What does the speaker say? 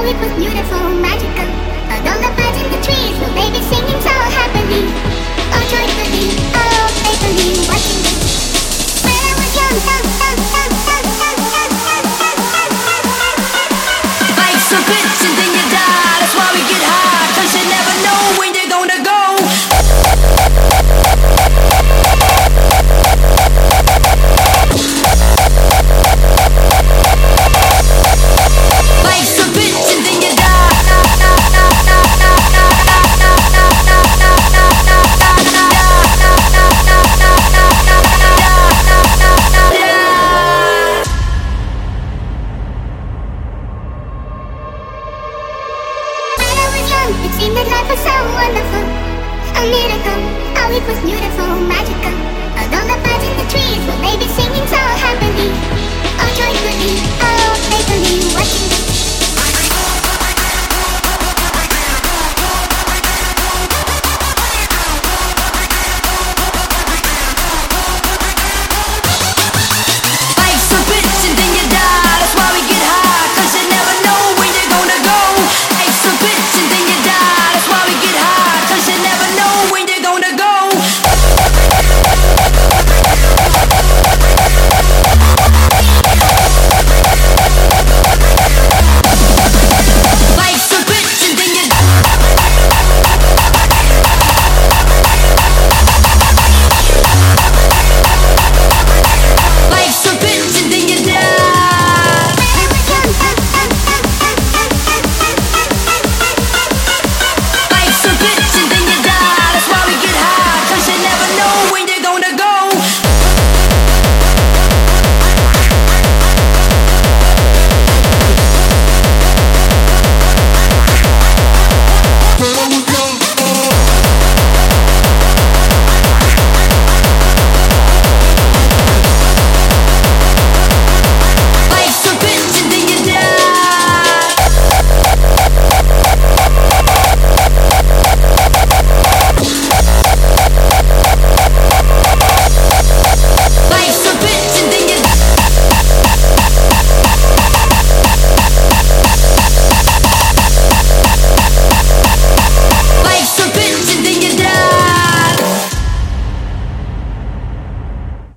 it was beautiful, magical. Although the birds in the trees, well, they be singing so happily. Oh, joyfully, oh, playfully, watching them. When I was young, life's a bitch and then you die. That's why we get high, 'cause you never know when you're gonna go. Life's a bitch and then you die. it seemed that life was so wonderful, a miracle. Oh, it was beautiful, magical. Although the birds in the trees, well, they be singing so happily. Oh, joyfully, oh, playfully, watching